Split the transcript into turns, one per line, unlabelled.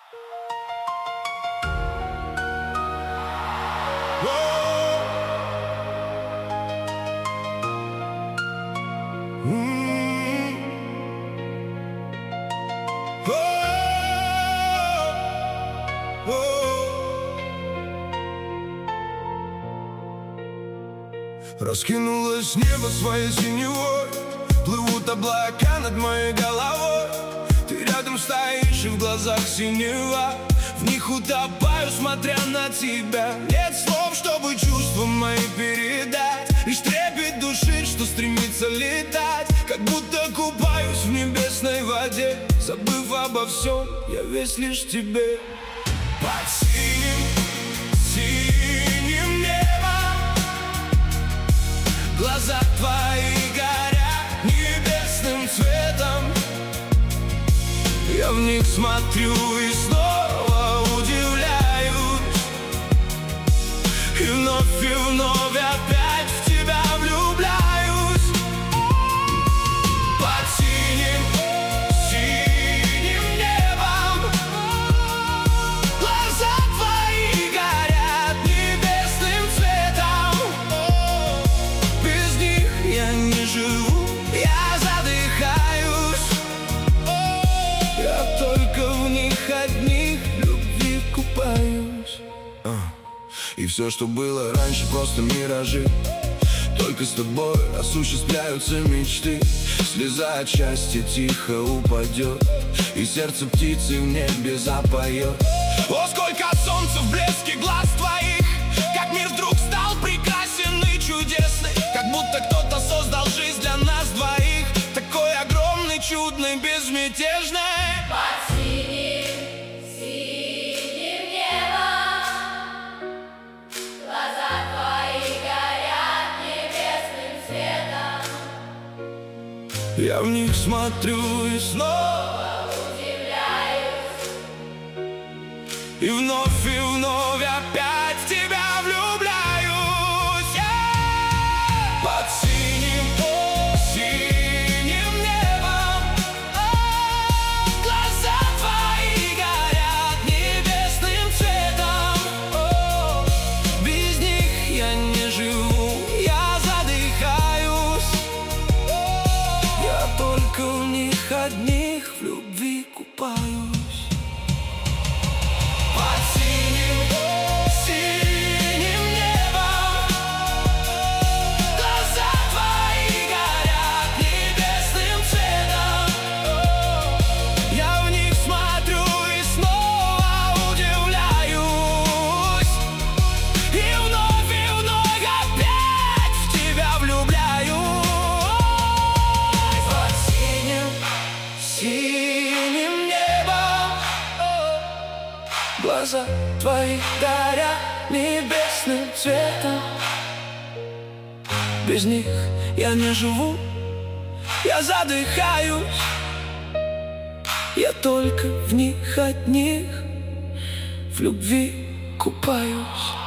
Раскинулось небо своей синевой, плывут облака над моей головой. Ты рядом стоишь, и в глазах синева, в них утопаю, смотря на тебя. Нет слов, чтобы чувства мои передать, лишь трепет души, что стремится летать. Как будто купаюсь в небесной воде, забыв обо всем, я весь лишь тебе. Под синим небом глаза твои горят небесным цветом. Я в них смотрю и снова удивляюсь, и вновь опять в тебя влюбляюсь. Под синим небом глаза твои горят небесным цветом. Без них я не живу, я задыхаюсь. Я только в них одних любви купаюсь. И все, что было раньше, просто миражи. Только с тобой осуществляются мечты. Слеза от счастья тихо упадет, и сердце птицы в небе запоет. О, сколько солнца в блеске глаз твоих! Как мир вдруг стал прекрасен и чудесный, как будто кто-то создал жизнь для нас двоих, такой огромный, чудный, безмятежный.
Под синим небом глаза твои горят небесным светом.
Я в них смотрю и снова
Удивляюсь,
и вновь опять в тебя влюбляюсь. Под синим небом глаза твои горят небесным цветом. Без них я не живу, я задыхаюсь. Я только в них одних в любви купаюсь. Под синим небом глаза твои горят небесным цветом. Я в них смотрю и снова удивляюсь, и вновь опять в тебя влюбляюсь. Под синим небом глаза твои горят небесным цветом. Без них я не живу, я задыхаюсь. Я только в них одних в любви купаюсь.